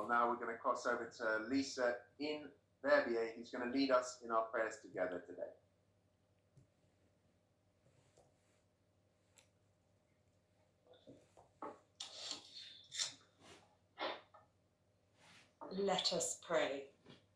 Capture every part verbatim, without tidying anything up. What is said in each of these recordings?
Well, now we're going to cross over to Lisa in Verbier, who's going to lead us in our prayers together today. Let us pray.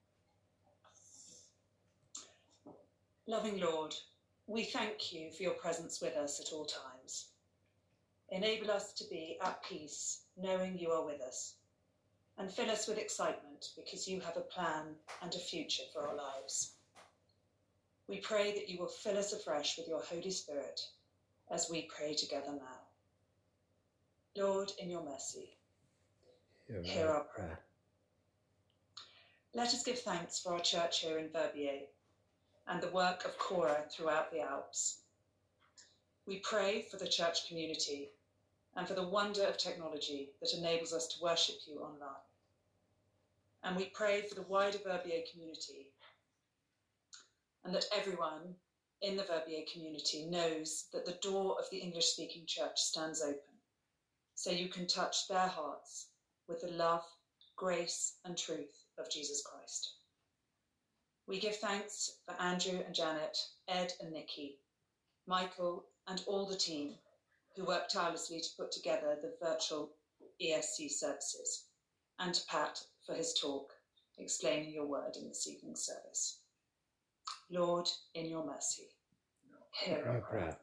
Loving Lord, we thank you for your presence with us at all times. Enable us to be at peace, knowing you are with us, and fill us with excitement because you have a plan and a future for our lives. We pray that you will fill us afresh with your Holy Spirit as we pray together now. Lord, in your mercy, hear, hear our prayer. prayer. Let us give thanks for our church here in Verbier and the work of Cora throughout the Alps. We pray for the church community and for the wonder of technology that enables us to worship you online. And we pray for the wider Verbier community, and that everyone in the Verbier community knows that the door of the English-speaking church stands open, so you can touch their hearts with the love, grace, and truth of Jesus Christ. We give thanks for Andrew and Janet, Ed and Nikki, Michael, and all the team who worked tirelessly to put together the virtual E S C services, and to Pat for his talk, explaining your word in this evening's service. Lord, in your mercy, hear our prayer.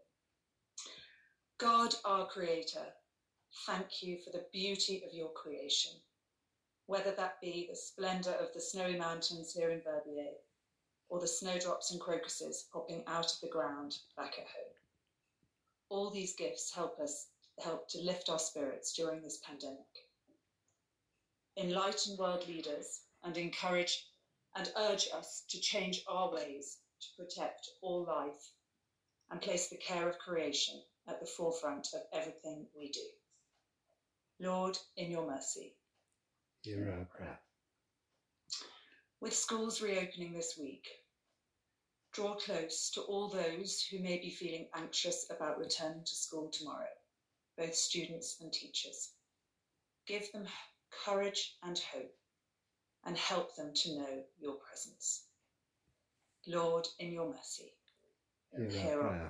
God, our Creator, thank you for the beauty of your creation, whether that be the splendour of the snowy mountains here in Verbier, or the snowdrops and crocuses popping out of the ground back at home. All these gifts help us help to lift our spirits during this pandemic. Enlighten world leaders and encourage and urge us to change our ways to protect all life and place the care of creation at the forefront of everything we do. Lord, in your mercy, hear our prayer. With schools reopening this week, draw close to all those who may be feeling anxious about returning to school tomorrow, both students and teachers. Give them courage and hope, and help them to know your presence. Lord, in your mercy, hear, hear our our prayer. prayer.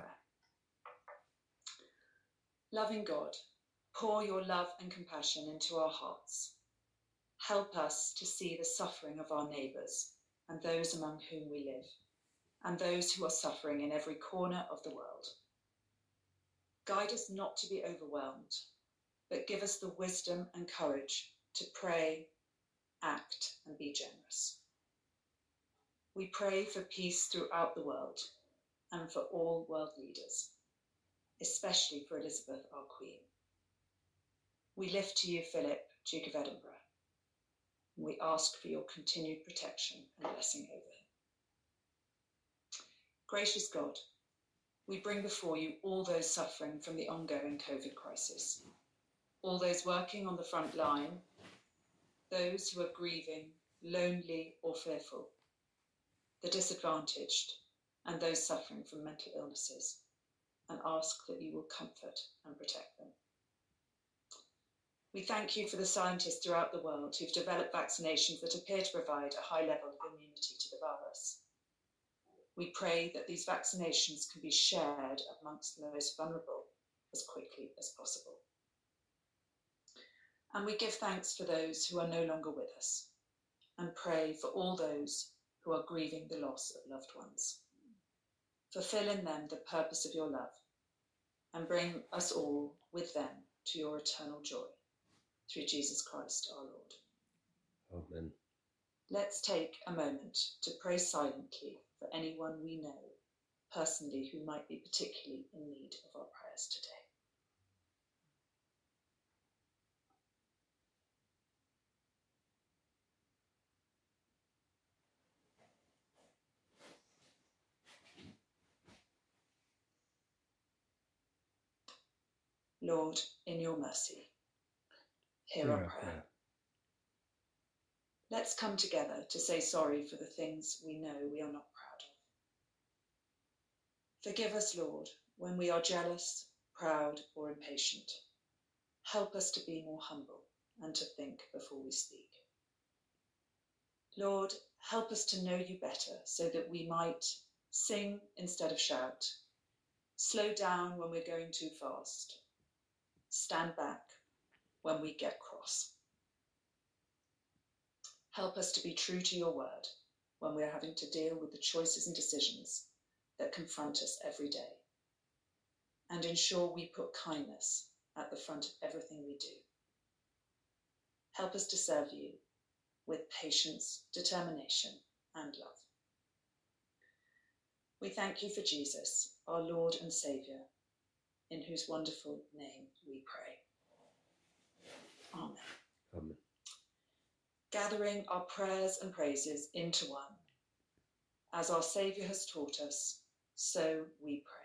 Loving God, pour your love and compassion into our hearts. Help us to see the suffering of our neighbours and those among whom we live, and those who are suffering in every corner of the world. Guide us not to be overwhelmed, but give us the wisdom and courage to pray, act, and be generous. We pray for peace throughout the world and for all world leaders, especially for Elizabeth, our Queen. We lift to you Philip, Duke of Edinburgh, and we ask for your continued protection and blessing over him. Gracious God, we bring before you all those suffering from the ongoing COVID crisis, all those working on the front line, those who are grieving, lonely or fearful, the disadvantaged, and those suffering from mental illnesses, and ask that you will comfort and protect them. We thank you for the scientists throughout the world who've developed vaccinations that appear to provide a high level of immunity to the virus. We pray that these vaccinations can be shared amongst the most vulnerable as quickly as possible. And we give thanks for those who are no longer with us, and pray for all those who are grieving the loss of loved ones. Fulfill in them the purpose of your love, and bring us all with them to your eternal joy, through Jesus Christ our Lord. Amen. Let's take a moment to pray silently for anyone we know personally who might be particularly in need of our prayers today. Lord, in your mercy, hear, hear our prayer. prayer. Let's come together to say sorry for the things we know we are not proud of. Forgive us, Lord, when we are jealous, proud, or impatient. Help us to be more humble and to think before we speak. Lord, help us to know you better so that we might sing instead of shout, slow down when we're going too fast, stand back when we get cross. Help us to be true to your word when we're having to deal with the choices and decisions that confront us every day, and ensure we put kindness at the front of everything we do. Help us to serve you with patience, determination, and love. We thank you for Jesus, our Lord and Saviour, in whose wonderful name we pray. Amen. Amen. Gathering our prayers and praises into one, as our Saviour has taught us, so we pray.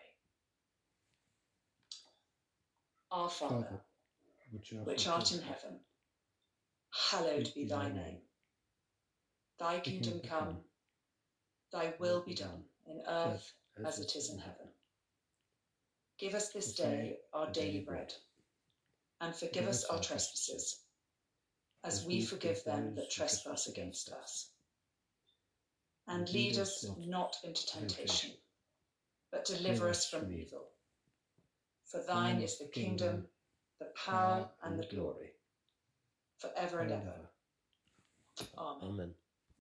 Our Father, Father, which art, which art in heaven, hallowed be thy name. Thy kingdom come, thy will be done in earth as it is in heaven. Give us this day our daily bread, and forgive us our trespasses, as we forgive them that trespass against us. And lead us not into temptation, but deliver us from evil. For thine is the kingdom, the power, and the glory, forever and ever. Amen. Amen.